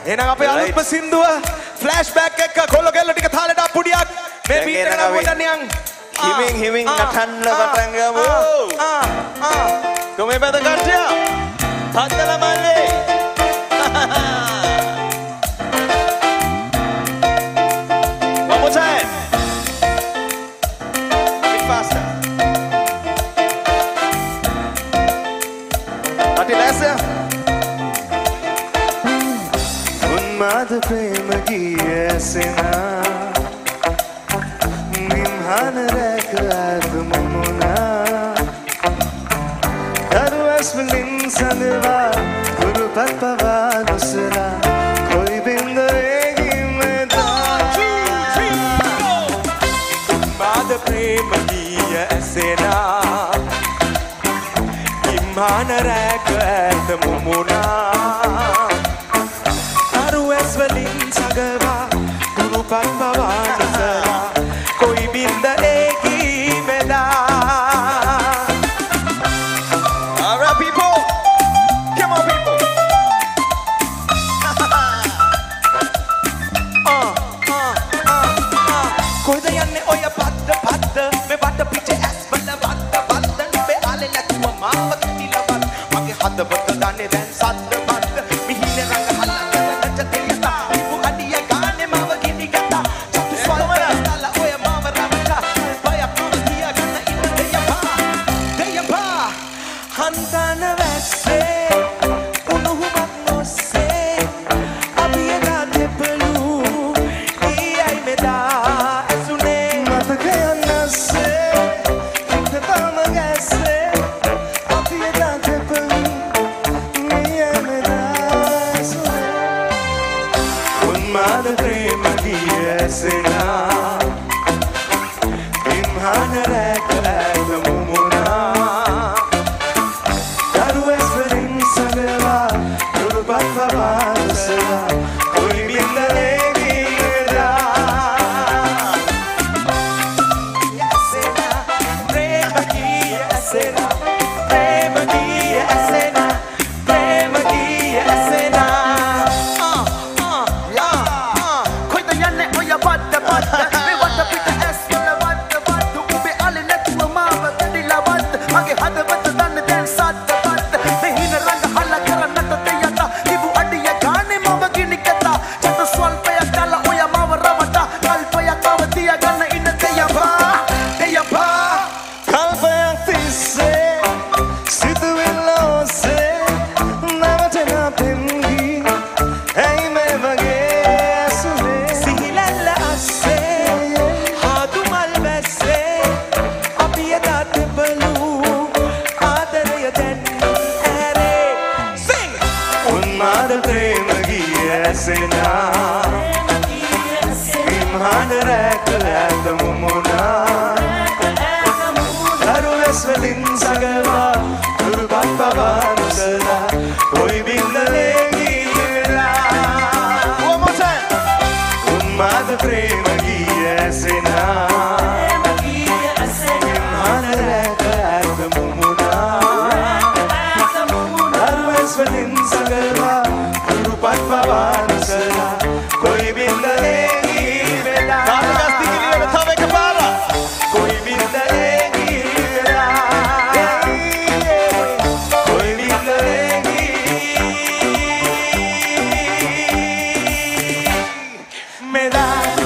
එහෙනම් අපේ අලුත්ම සින්දුව ෆ්ලෑෂ්බැක් එක කොල්ල ගෙල්ල ටික තාලෙට අපුඩියක් මේ බීට් එක නගුවන්න නියන් හිමින් නටන්න පටන් ගමු කොමේ බද කට්ටිය හදල මල්ලේ one more time bit faster Ati lasa Unmad prem giye sena Nimhan rekad mumuna Darwas bilin sanwa Gurupat pavanusra Koi bind egi meda Unmad prem giye sena Nimhan rekad mumuna Darwas bilin sanwa Gurupat pavanusra Koi bind egi meda Alright people Come on people Koida yanne oya padda me වට පිට ඇස් වල වට නුඹේ ආලේ නැතුව මාව කිලිලවත් මගේ හදවත දන්නේ දැන් සද්ද බද්ද මිහින රංග හලකට දෙයතා ඉබු අඩිය ගානේ මාව ගිනි ගත්තා චතු ස්වල්පලා ඔය මාව රවටා බයක් මාව තියා ගන්න ඉන්න දෙයපා හන්තන වැස්සේ උණුහුමක් නොස්සේ අබිය ගාතේ බලු ඊයි මෙදා me da